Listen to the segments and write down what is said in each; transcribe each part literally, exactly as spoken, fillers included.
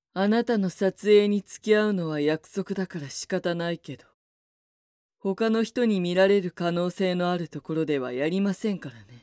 あなたの撮影に付き合うのは約束だから仕方ないけど、他の人に見られる可能性のあるところではやりませんからね。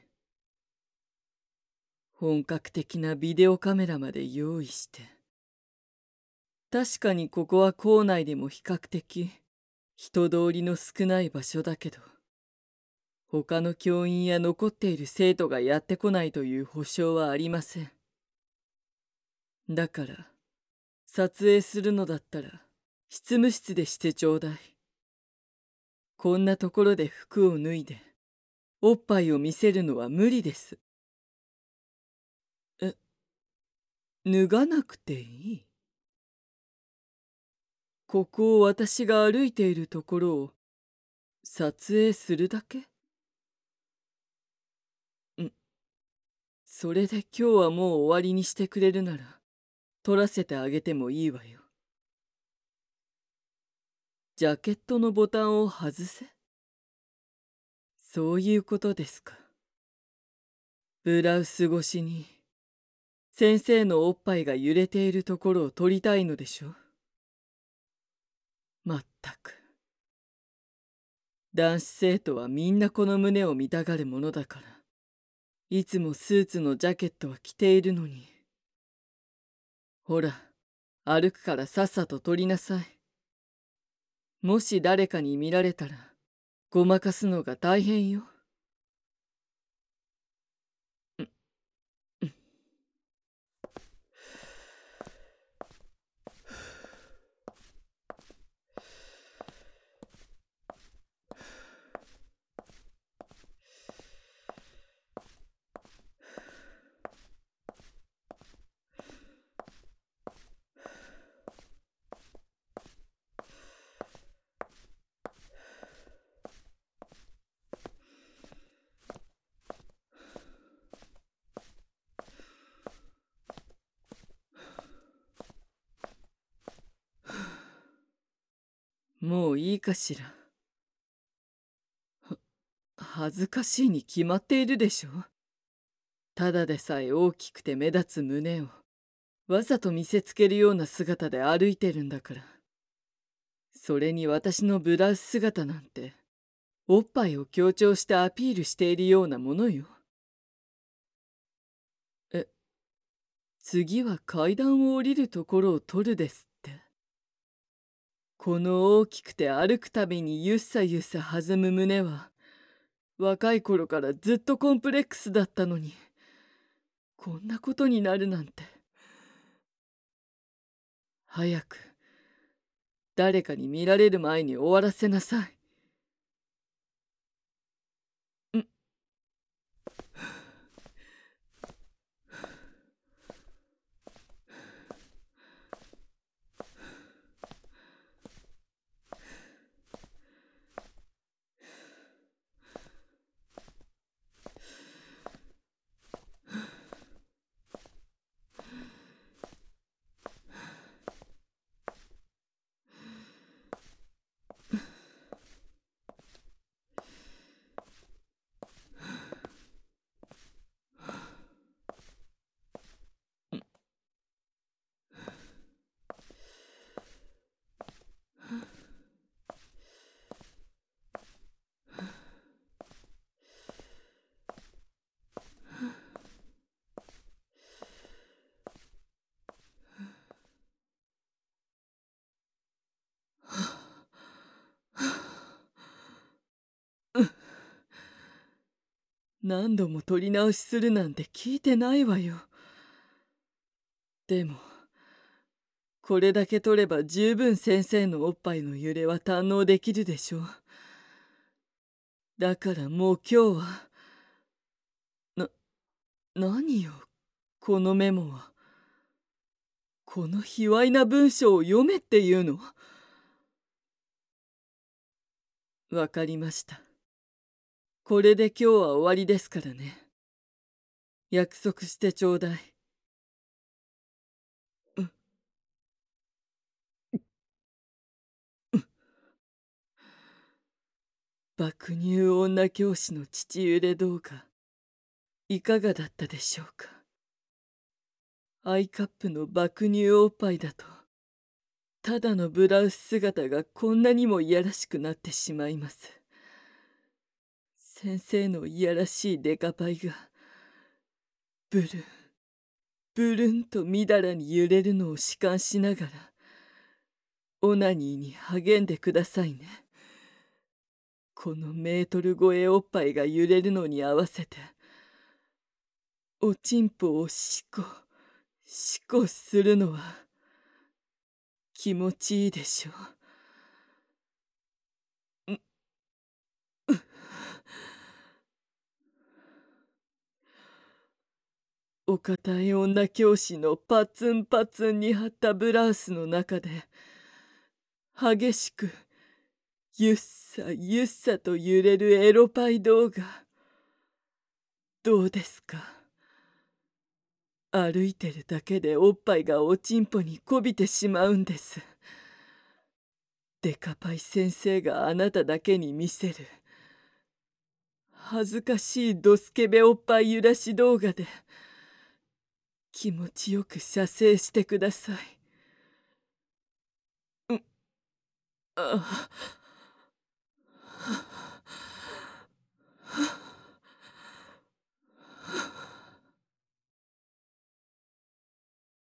本格的なビデオカメラまで用意して。確かにここは校内でも比較的人通りの少ない場所だけど、他の教員や残っている生徒がやってこないという保証はありません。だから、撮影するのだったら、執務室でしてちょうだい。こんなところで服を脱いで、おっぱいを見せるのは無理です。え、脱がなくていい？ここを私が歩いているところを撮影するだけ？ん、それで今日はもう終わりにしてくれるなら、撮らせてあげてもいいわよ。ジャケットのボタンを外せ？そういうことですか。ブラウス越しに先生のおっぱいが揺れているところを撮りたいのでしょ？まったく。男子生徒はみんなこの胸を見たがるものだから、いつもスーツのジャケットは着ているのに。ほら、歩くからさっさと撮りなさい。もし誰かに見られたら、ごまかすのが大変よ。もういいかしら。は、恥ずかしいに決まっているでしょ。ただでさえ大きくて目立つ胸をわざと見せつけるような姿で歩いてるんだから。それに私のブラウス姿なんて、おっぱいを強調してアピールしているようなものよ。え、次は階段を降りるところを撮るですって。この大きくて歩くたびにゆっさゆっさ弾む胸は、若い頃からずっとコンプレックスだったのに、こんなことになるなんて。早く、誰かに見られる前に終わらせなさい。ん何度も撮り直しするなんて聞いてないわよ。でも、これだけ撮れば十分先生のおっぱいの揺れは堪能できるでしょう。だからもう今日は、な、何よ、このメモは。この卑猥な文章を読めっていうの？わかりました。これで今日は終わりですからね。約束してちょうだい。うん、爆乳女教師の父揺れ動画、いかがだったでしょうか。 アイカップの爆乳おっぱいだと、ただのブラウス姿がこんなにもいやらしくなってしまいます。先生のいやらしいデカパイが、ブルン、ブルンとみだらに揺れるのを弛緩しながら、オナニーに励んでくださいね。このメートル超えおっぱいが揺れるのに合わせて、おちんぽをしこ、しこするのは、気持ちいいでしょう。んお堅い女教師のパツンパツンに張ったブラウスの中で、激しく、ゆっさゆっさと揺れるエロパイ動画。どうですか？歩いてるだけでおっぱいがおちんぽにこびてしまうんです。デカパイ先生があなただけに見せる恥ずかしいドスケベおっぱい揺らし動画で気持ちよく射精してください。うん、あ